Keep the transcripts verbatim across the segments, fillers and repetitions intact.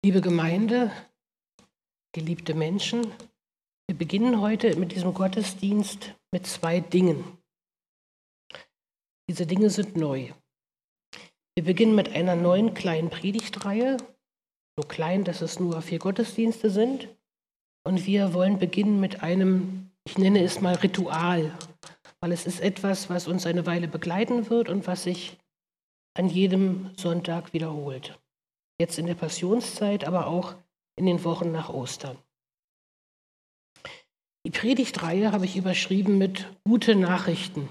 Liebe Gemeinde, geliebte Menschen, wir beginnen heute mit diesem Gottesdienst mit zwei Dingen. Diese Dinge sind neu. Wir beginnen mit einer neuen kleinen Predigtreihe, so klein, dass es nur vier Gottesdienste sind. Und wir wollen beginnen mit einem, ich nenne es mal Ritual, weil es ist etwas, was uns eine Weile begleiten wird und was sich an jedem Sonntag wiederholt. Jetzt in der Passionszeit, aber auch in den Wochen nach Ostern. Die Predigtreihe habe ich überschrieben mit Gute Nachrichten.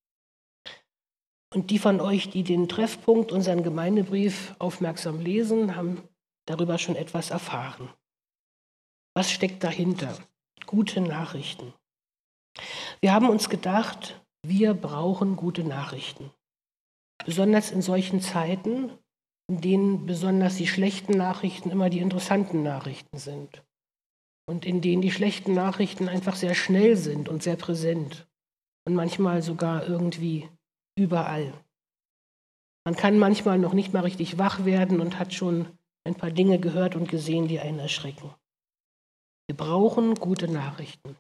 Und die von euch, die den Treffpunkt, unseren Gemeindebrief aufmerksam lesen, haben darüber schon etwas erfahren. Was steckt dahinter? Gute Nachrichten. Wir haben uns gedacht, wir brauchen gute Nachrichten. Besonders in solchen Zeiten, in denen besonders die schlechten Nachrichten immer die interessanten Nachrichten sind. Und in denen die schlechten Nachrichten einfach sehr schnell sind und sehr präsent. Und manchmal sogar irgendwie überall. Man kann manchmal noch nicht mal richtig wach werden und hat schon ein paar Dinge gehört und gesehen, die einen erschrecken. Wir brauchen gute Nachrichten.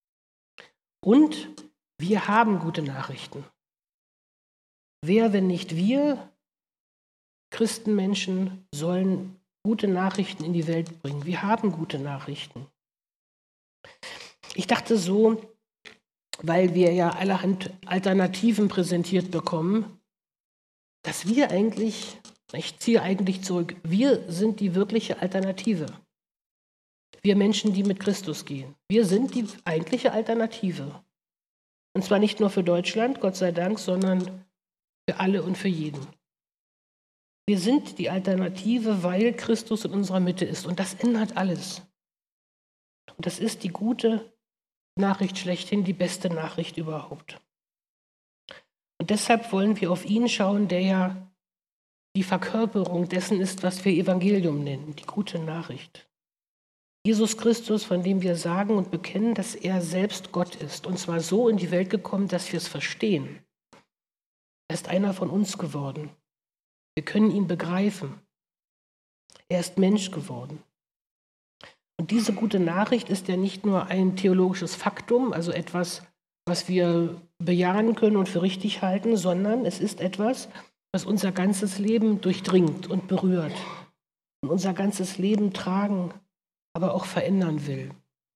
Und wir haben gute Nachrichten. Wer, wenn nicht wir, Christenmenschen, sollen gute Nachrichten in die Welt bringen? Wir haben gute Nachrichten. Ich dachte so, weil wir ja allerhand Alternativen präsentiert bekommen, dass wir eigentlich, ich ziehe eigentlich zurück, wir sind die wirkliche Alternative. Wir Menschen, die mit Christus gehen. Wir sind die eigentliche Alternative. Und zwar nicht nur für Deutschland, Gott sei Dank, sondern für alle und für jeden. Wir sind die Alternative, weil Christus in unserer Mitte ist. Und das ändert alles. Und das ist die gute Nachricht schlechthin, die beste Nachricht überhaupt. Und deshalb wollen wir auf ihn schauen, der ja die Verkörperung dessen ist, was wir Evangelium nennen, die gute Nachricht. Jesus Christus, von dem wir sagen und bekennen, dass er selbst Gott ist. Und zwar so in die Welt gekommen, dass wir es verstehen. Er ist einer von uns geworden. Wir können ihn begreifen. Er ist Mensch geworden. Und diese gute Nachricht ist ja nicht nur ein theologisches Faktum, also etwas, was wir bejahen können und für richtig halten, sondern es ist etwas, was unser ganzes Leben durchdringt und berührt und unser ganzes Leben tragen, aber auch verändern will.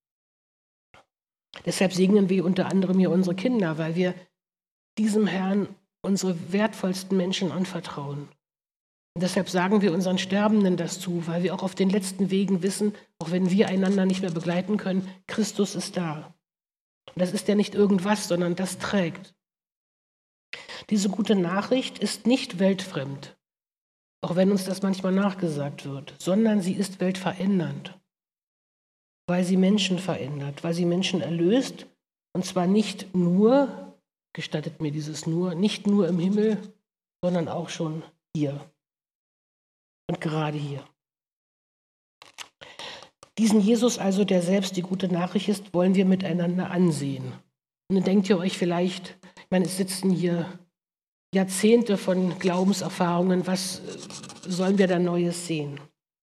Deshalb segnen wir unter anderem hier unsere Kinder, weil wir diesem Herrn unsere wertvollsten Menschen anvertrauen. Und deshalb sagen wir unseren Sterbenden das zu, weil wir auch auf den letzten Wegen wissen, auch wenn wir einander nicht mehr begleiten können, Christus ist da. Und das ist ja nicht irgendwas, sondern das trägt. Diese gute Nachricht ist nicht weltfremd, auch wenn uns das manchmal nachgesagt wird, sondern sie ist weltverändernd, weil sie Menschen verändert, weil sie Menschen erlöst, und zwar nicht nur, gestattet mir dieses nur, nicht nur im Himmel, sondern auch schon hier. Und gerade hier. Diesen Jesus also, der selbst die gute Nachricht ist, wollen wir miteinander ansehen. Und dann denkt ihr euch vielleicht, ich meine, es sitzen hier Jahrzehnte von Glaubenserfahrungen, was sollen wir da Neues sehen?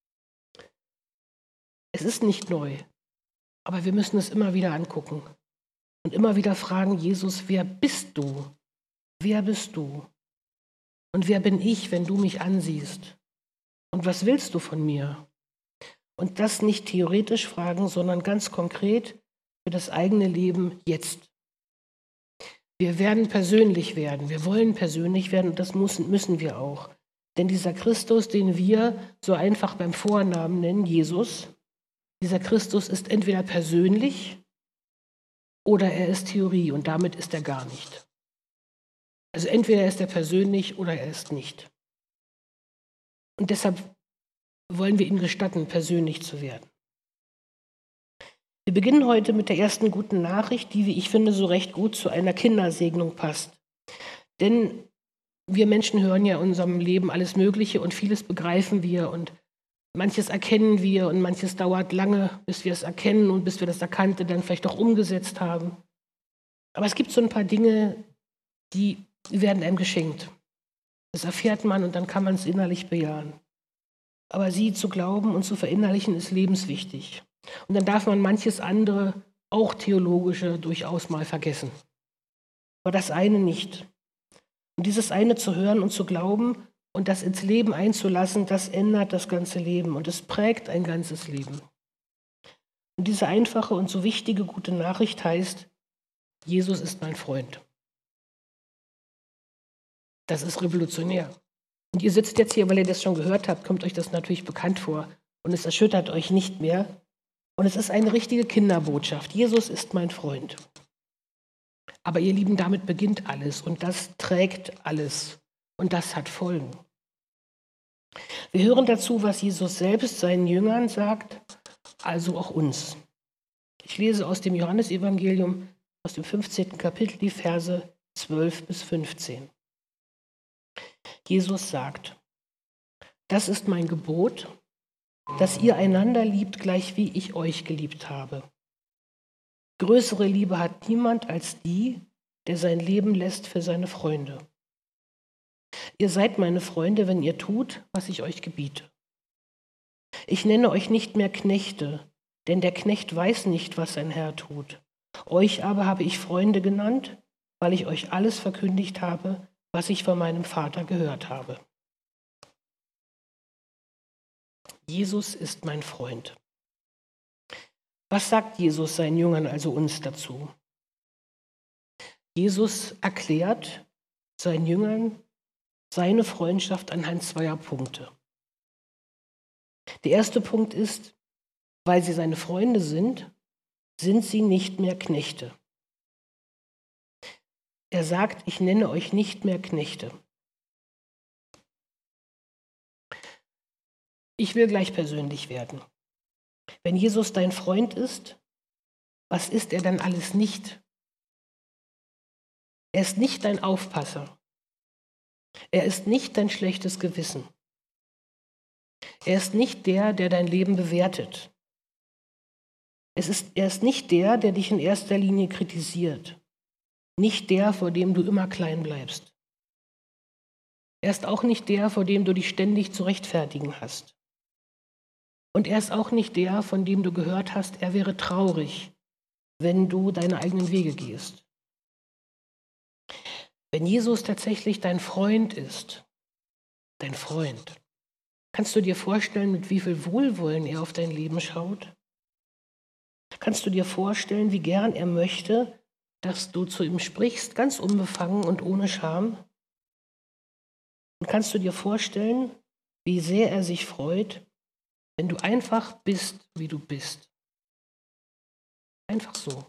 Es ist nicht neu, aber wir müssen es immer wieder angucken und immer wieder fragen, Jesus, wer bist du? Wer bist du? Und wer bin ich, wenn du mich ansiehst? Und was willst du von mir? Und das nicht theoretisch fragen, sondern ganz konkret für das eigene Leben jetzt. Wir werden persönlich werden, wir wollen persönlich werden und das müssen, müssen wir auch. Denn dieser Christus, den wir so einfach beim Vornamen nennen, Jesus, dieser Christus ist entweder persönlich oder er ist Theorie und damit ist er gar nicht. Also entweder ist er persönlich oder er ist nicht. Und deshalb wollen wir ihm gestatten, persönlich zu werden. Wir beginnen heute mit der ersten guten Nachricht, die, wie ich finde, so recht gut zu einer Kindersegnung passt. Denn wir Menschen hören ja in unserem Leben alles Mögliche und vieles begreifen wir und manches erkennen wir und manches dauert lange, bis wir es erkennen und bis wir das Erkannte dann vielleicht auch umgesetzt haben. Aber es gibt so ein paar Dinge, die werden einem geschenkt. Das erfährt man und dann kann man es innerlich bejahen. aber sie zu glauben und zu verinnerlichen ist lebenswichtig. Und dann darf man manches andere, auch theologische, durchaus mal vergessen. Aber das eine nicht. Und dieses eine zu hören und zu glauben und das ins Leben einzulassen, das ändert das ganze Leben und es prägt ein ganzes Leben. Und diese einfache und so wichtige gute Nachricht heißt, Jesus ist mein Freund. Das ist revolutionär. Und ihr sitzt jetzt hier, weil ihr das schon gehört habt, kommt euch das natürlich bekannt vor und es erschüttert euch nicht mehr. Und es ist eine richtige Kinderbotschaft. Jesus ist mein Freund. Aber ihr Lieben, damit beginnt alles und das trägt alles und das hat Folgen. Wir hören dazu, was Jesus selbst seinen Jüngern sagt, also auch uns. Ich lese aus dem Johannesevangelium, aus dem fünfzehnten Kapitel, die Verse zwölf bis fünfzehn. Jesus sagt, das ist mein Gebot, dass ihr einander liebt, gleich wie ich euch geliebt habe. Größere Liebe hat niemand als die, der sein Leben lässt für seine Freunde. Ihr seid meine Freunde, wenn ihr tut, was ich euch gebiete. Ich nenne euch nicht mehr Knechte, denn der Knecht weiß nicht, was sein Herr tut. Euch aber habe ich Freunde genannt, weil ich euch alles verkündigt habe, was ich von meinem Vater gehört habe. Jesus ist mein Freund. Was sagt Jesus seinen Jüngern, also uns, dazu? Jesus erklärt seinen Jüngern seine Freundschaft anhand zweier Punkte. Der erste Punkt ist, weil sie seine Freunde sind, sind sie nicht mehr Knechte. Er sagt, ich nenne euch nicht mehr Knechte. Ich will gleich persönlich werden. Wenn Jesus dein Freund ist, was ist er dann alles nicht? Er ist nicht dein Aufpasser. Er ist nicht dein schlechtes Gewissen. Er ist nicht der, der dein Leben bewertet. Es ist, er ist nicht der, der dich in erster Linie kritisiert. Nicht der, vor dem du immer klein bleibst. Er ist auch nicht der, vor dem du dich ständig zu rechtfertigen hast. Und er ist auch nicht der, von dem du gehört hast, er wäre traurig, wenn du deine eigenen Wege gehst. Wenn Jesus tatsächlich dein Freund ist, dein Freund, kannst du dir vorstellen, mit wie viel Wohlwollen er auf dein Leben schaut? Kannst du dir vorstellen, wie gern er möchte, dass du zu ihm sprichst, ganz unbefangen und ohne Scham? Und kannst du dir vorstellen, wie sehr er sich freut, wenn du einfach bist, wie du bist? Einfach so.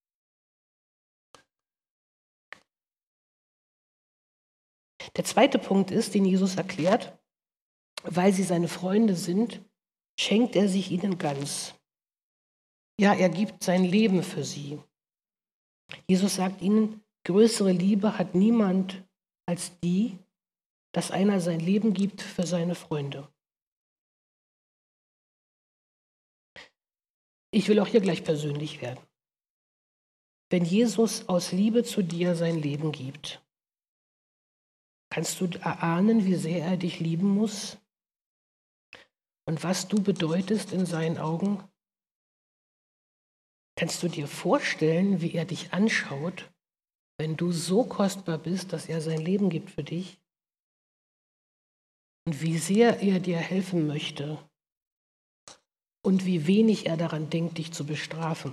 Der zweite Punkt ist, den Jesus erklärt, weil sie seine Freunde sind, schenkt er sich ihnen ganz. Ja, er gibt sein Leben für sie. Jesus sagt ihnen, größere Liebe hat niemand als die, dass einer sein Leben gibt für seine Freunde. Ich will auch hier gleich persönlich werden. Wenn Jesus aus Liebe zu dir sein Leben gibt, kannst du erahnen, wie sehr er dich lieben muss und was du bedeutest in seinen Augen? Kannst du dir vorstellen, wie er dich anschaut, wenn du so kostbar bist, dass er sein Leben gibt für dich? Und wie sehr er dir helfen möchte und wie wenig er daran denkt, dich zu bestrafen.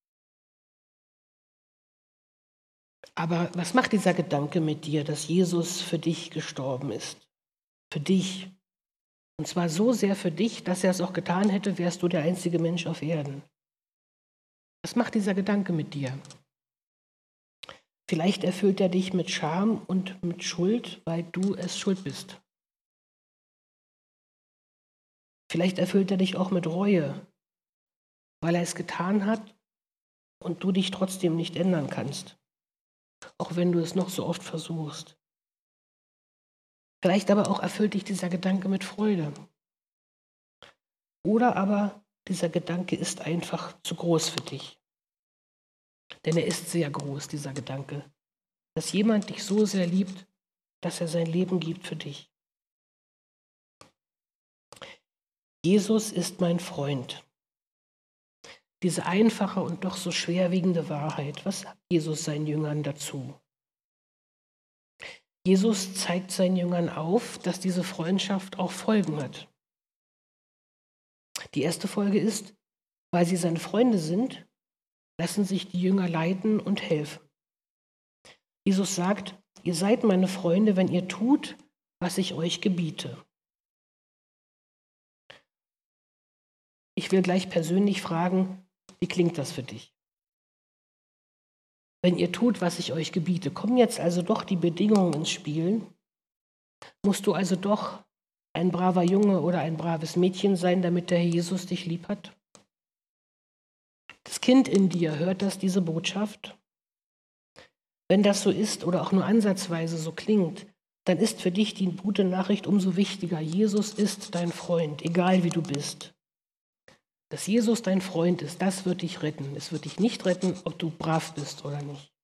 Aber was macht dieser Gedanke mit dir, dass Jesus für dich gestorben ist? Für dich. Und zwar so sehr für dich, dass er es auch getan hätte, wärst du der einzige Mensch auf Erden. Was macht dieser Gedanke mit dir? Vielleicht erfüllt er dich mit Scham und mit Schuld, weil du es schuld bist. Vielleicht erfüllt er dich auch mit Reue, weil er es getan hat und du dich trotzdem nicht ändern kannst, auch wenn du es noch so oft versuchst. Vielleicht aber auch erfüllt dich dieser Gedanke mit Freude. Oder aber dieser Gedanke ist einfach zu groß für dich. Denn er ist sehr groß, dieser Gedanke, dass jemand dich so sehr liebt, dass er sein Leben gibt für dich. Jesus ist mein Freund. Diese einfache und doch so schwerwiegende Wahrheit, was sagt Jesus seinen Jüngern dazu? Jesus zeigt seinen Jüngern auf, dass diese Freundschaft auch Folgen hat. Die erste Folge ist, weil sie seine Freunde sind, lassen sich die Jünger leiten und helfen. Jesus sagt, ihr seid meine Freunde, wenn ihr tut, was ich euch gebiete. Ich will gleich persönlich fragen, wie klingt das für dich? Wenn ihr tut, was ich euch gebiete, kommen jetzt also doch die Bedingungen ins Spiel? Musst du also doch ein braver Junge oder ein braves Mädchen sein, damit der Herr Jesus dich lieb hat? Das Kind in dir, hört das diese Botschaft? Wenn das so ist oder auch nur ansatzweise so klingt, dann ist für dich die gute Nachricht umso wichtiger. Jesus ist dein Freund, egal wie du bist. Dass Jesus dein Freund ist, das wird dich retten. Es wird dich nicht retten, ob du brav bist oder nicht.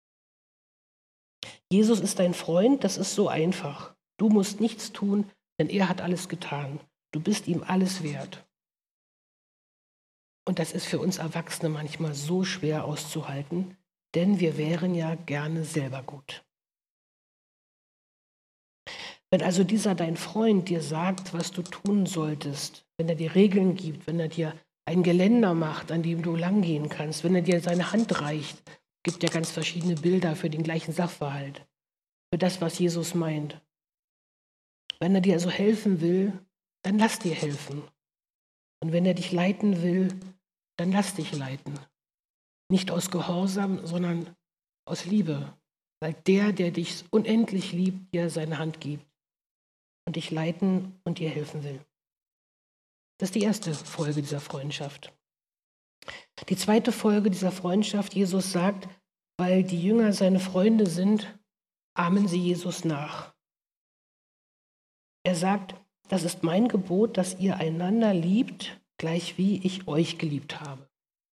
Jesus ist dein Freund, das ist so einfach. Du musst nichts tun, denn er hat alles getan. Du bist ihm alles wert. Und das ist für uns Erwachsene manchmal so schwer auszuhalten, denn wir wären ja gerne selber gut. Wenn also dieser dein Freund dir sagt, was du tun solltest, wenn er dir Regeln gibt, wenn er dir ein Geländer macht, an dem du langgehen kannst, wenn er dir seine Hand reicht, gibt ja ganz verschiedene Bilder für den gleichen Sachverhalt, für das, was Jesus meint. Wenn er dir also helfen will, dann lass dir helfen. Und wenn er dich leiten will, dann lass dich leiten. Nicht aus Gehorsam, sondern aus Liebe, weil der, der dich unendlich liebt, dir seine Hand gibt und dich leiten und dir helfen will. Das ist die erste Folge dieser Freundschaft. Die zweite Folge dieser Freundschaft, Jesus sagt, weil die Jünger seine Freunde sind, ahmen sie Jesus nach. Er sagt, das ist mein Gebot, dass ihr einander liebt, gleich wie ich euch geliebt habe.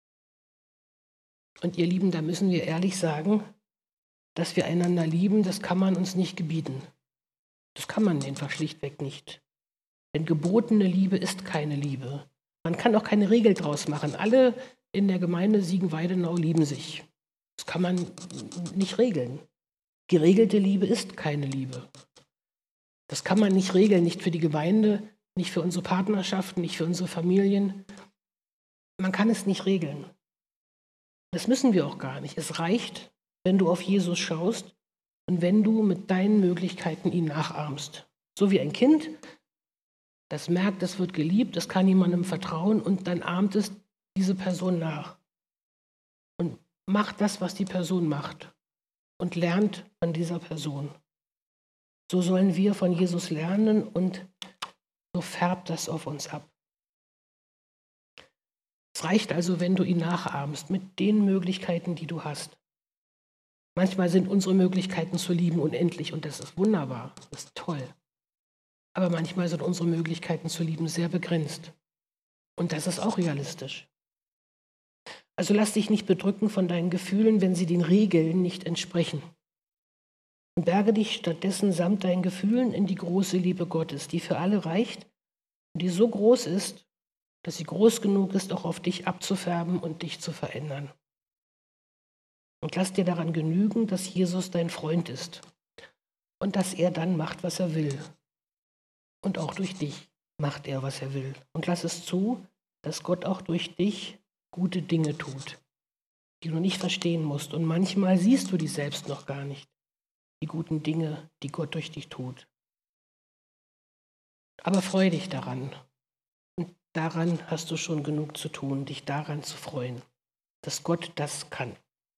Und ihr Lieben, da müssen wir ehrlich sagen, dass wir einander lieben, das kann man uns nicht gebieten. Das kann man einfach schlichtweg nicht. Denn gebotene Liebe ist keine Liebe. Man kann auch keine Regel draus machen. Alle in der Gemeinde Siegen-Weidenau lieben sich. Das kann man nicht regeln. Geregelte Liebe ist keine Liebe. Das kann man nicht regeln, nicht für die Gemeinde, nicht für unsere Partnerschaften, nicht für unsere Familien. Man kann es nicht regeln. Das müssen wir auch gar nicht. Es reicht, wenn du auf Jesus schaust und wenn du mit deinen Möglichkeiten ihn nachahmst. So wie ein Kind, das merkt, es wird geliebt, es kann jemandem vertrauen und dann ahmt es diese Person nach und macht das, was die Person macht und lernt von dieser Person. So sollen wir von Jesus lernen und so färbt das auf uns ab. Es reicht also, wenn du ihn nachahmst mit den Möglichkeiten, die du hast. Manchmal sind unsere Möglichkeiten zu lieben unendlich und das ist wunderbar, das ist toll. Aber manchmal sind unsere Möglichkeiten zu lieben sehr begrenzt. Und das ist auch realistisch. Also lass dich nicht bedrücken von deinen Gefühlen, wenn sie den Regeln nicht entsprechen. Und berge dich stattdessen samt deinen Gefühlen in die große Liebe Gottes, die für alle reicht und die so groß ist, dass sie groß genug ist, auch auf dich abzufärben und dich zu verändern. Und lass dir daran genügen, dass Jesus dein Freund ist und dass er dann macht, was er will. Und auch durch dich macht er, was er will. Und lass es zu, dass Gott auch durch dich gute Dinge tut, die du nicht verstehen musst. Und manchmal siehst du die selbst noch gar nicht, die guten Dinge, die Gott durch dich tut. Aber freu dich daran. Und daran hast du schon genug zu tun, dich daran zu freuen, dass Gott das kann.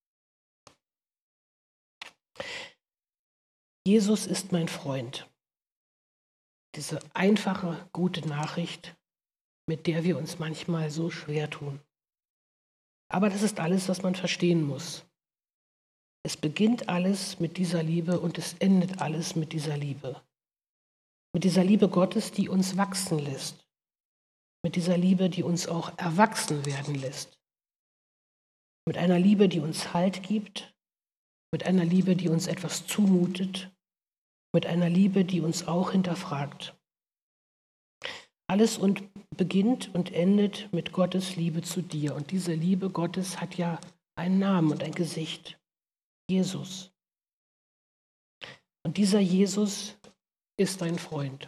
Jesus ist mein Freund. Diese einfache, gute Nachricht, mit der wir uns manchmal so schwer tun. Aber das ist alles, was man verstehen muss. Es beginnt alles mit dieser Liebe und es endet alles mit dieser Liebe. Mit dieser Liebe Gottes, die uns wachsen lässt. Mit dieser Liebe, die uns auch erwachsen werden lässt. Mit einer Liebe, die uns Halt gibt. Mit einer Liebe, die uns etwas zumutet. Mit einer Liebe, die uns auch hinterfragt. Alles und beginnt und endet mit Gottes Liebe zu dir. Und diese Liebe Gottes hat ja einen Namen und ein Gesicht. Jesus. Und dieser Jesus ist dein Freund.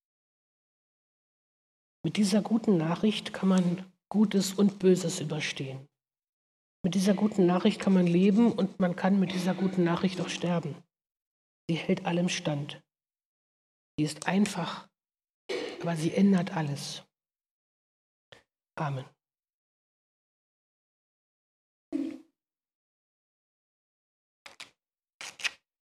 Mit dieser guten Nachricht kann man Gutes und Böses überstehen. Mit dieser guten Nachricht kann man leben und man kann mit dieser guten Nachricht auch sterben. Sie hält allem stand. Sie ist einfach, aber sie ändert alles. Amen.